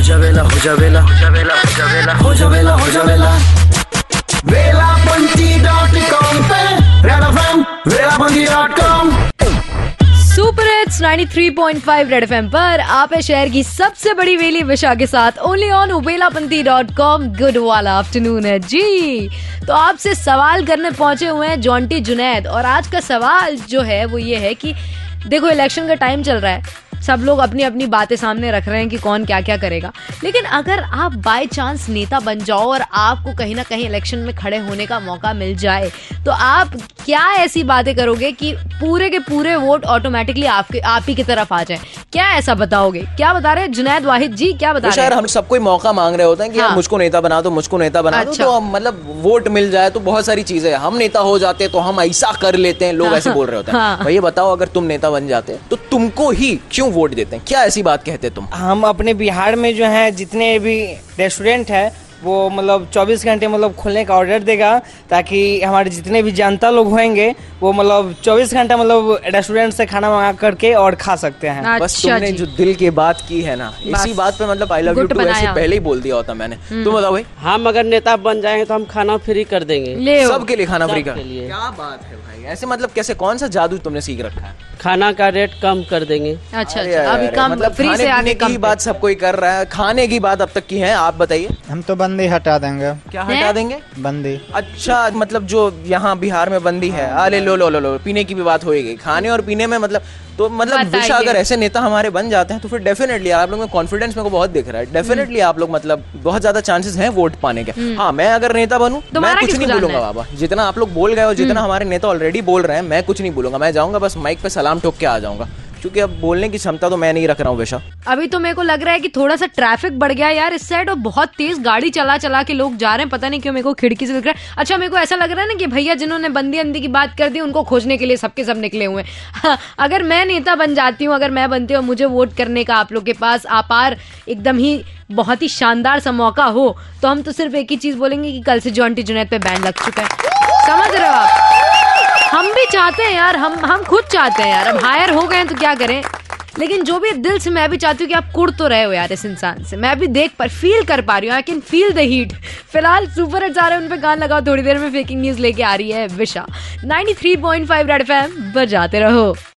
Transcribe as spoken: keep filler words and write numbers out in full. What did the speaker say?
जावेला हो जावेला हो जावेला हो जावेला हो जावेला हो जावेला वेलापंती डॉट कॉम पे red FM Velapanti dot com. Super hits तिरानवे पॉइंट पाँच रेड एफएम पर आप है शहर की सबसे बड़ी वेली विशा के साथ only on Velapanti dot com. Good वाला आफ्टरनून है जी। तो आपसे सवाल करने पहुंचे हुए हैं जॉन्टी जुनैद, और आज का सवाल जो है वो ये है कि देखो इलेक्शन का टाइम चल रहा है, सब लोग अपनी अपनी बातें सामने रख रहे हैं कि कौन क्या क्या करेगा, लेकिन अगर आप बाय चांस नेता बन जाओ और आपको कहीं ना कहीं इलेक्शन में खड़े होने का मौका मिल जाए तो आप क्या ऐसी बातें करोगे कि पूरे के पूरे वोट ऑटोमेटिकली आपके आप ही की तरफ आ जाए? क्या ऐसा बताओगे? क्या बता रहे हैं जुनैद वाहिद जी, क्या बता रहे हैं? हम सब कोई मौका मांग रहे होते हैं कि हाँ। मुझको नेता बना दो, मुझको नेता बना दो, तो मतलब वोट मिल जाए तो बहुत सारी चीजें, हम नेता हो जाते तो हम ऐसा कर लेते हैं, लोग ऐसे बोल रहे होते हैं। भैया बताओ, अगर तुम नेता बन जाते तो तुमको ही क्यों वोट देते हैं? क्या ऐसी बात कहते तुम? हम अपने बिहार में जो है जितने भी रेस्टोरेंट है वो मतलब चौबीस घंटे मतलब खोलने का ऑर्डर देगा, ताकि हमारे जितने भी जनता लोग होंगे वो मतलब चौबीस घंटा मतलब रेस्टोरेंट से खाना मंगा करके और खा सकते हैं। अच्छा, बस तुमने जो दिल की बात की है ना, इसी बात पे मतलब आई लव यू टू ऐसे पहले ही बोल दिया होता मैंने। तुम बताओ भाई। हम अगर नेता बन जाएंगे तो हम खाना फ्री कर देंगे, सबके लिए खाना फ्री कर। क्या बात है भाई, ऐसे मतलब कैसे, कौन सा जादू तुमने सीख रखा है? खाना का रेट कम कर देंगे। अच्छा अच्छा, अभी कम मतलब फ्री से आगे की बात सब कोई कर रहा है, खाने की बात अब तक की है, आप बताइए। हम तो बंदी हटा देंगे। क्या हटा देंगे? बंदी। अच्छा, मतलब जो यहाँ बिहार में बंदी है, अरे लो लो लो लो, पीने की भी बात होएगी, खाने और पीने में मतलब तो मतलब विशा अगर ऐसे नेता हमारे बन जाते हैं तो फिर डेफिनेटली आप लोग में कॉन्फिडेंस मेरे को बहुत दिख रहा है। डेफिनेटली आप लोग मतलब बहुत ज्यादा चांसेस हैं वोट पाने के। हाँ, मैं अगर नेता बनूं मैं कुछ नहीं बोलूंगा बाबा, जितना आप लोग बोल गए हो, जितना हमारे नेता ऑलरेडी बोल रहे हैं, मैं कुछ नहीं बोलूंगा। मैं जाऊंगा बस माइक पे सलाम ठोक के आ जाऊंगा, क्योंकि अब बोलने की क्षमता तो मैं नहीं रख रहा हूँ विशा। अभी तो मेरे को लग रहा है कि थोड़ा सा ट्रैफिक बढ़ गया यार इस साइड, और बहुत तेज गाड़ी चला चला के लोग जा रहे हैं, पता नहीं क्यों मेरे को खिड़की से दिख रहा है। अच्छा, मेरे को ऐसा लग रहा है ना कि भैया जिन्होंने बंदी अंदी की बात कर दी उनको खोजने के लिए सबके सब निकले हुए हैं। हाँ, अगर मैं नेता बन जाती हूँ, अगर मैं बनती हूँ, मुझे वोट करने का आप लोग के पास अपार एकदम ही बहुत ही शानदार सा मौका हो, तो हम तो सिर्फ एक ही चीज बोलेंगे कि कल से जॉन्टी जुनैद पे बैन लग चुका है। समझ रहे हो आप? हम भी चाहते हैं यार, हम हम खुद चाहते हैं यार, अब हायर हो गए तो क्या करें, लेकिन जो भी दिल से मैं भी चाहती हूँ कि आप कुड़ तो रहे हो यार इस इंसान से। मैं भी देख पर फील कर पा रही हूँ, I can feel the heat. फिलहाल सुपर हिट्स आ रहे हैं, उन पे कान लगाओ, थोड़ी देर में फेकिंग न्यूज लेके आ रही है विशा। तिरानवे पॉइंट पाँच रेड एफएम बजाते रहो।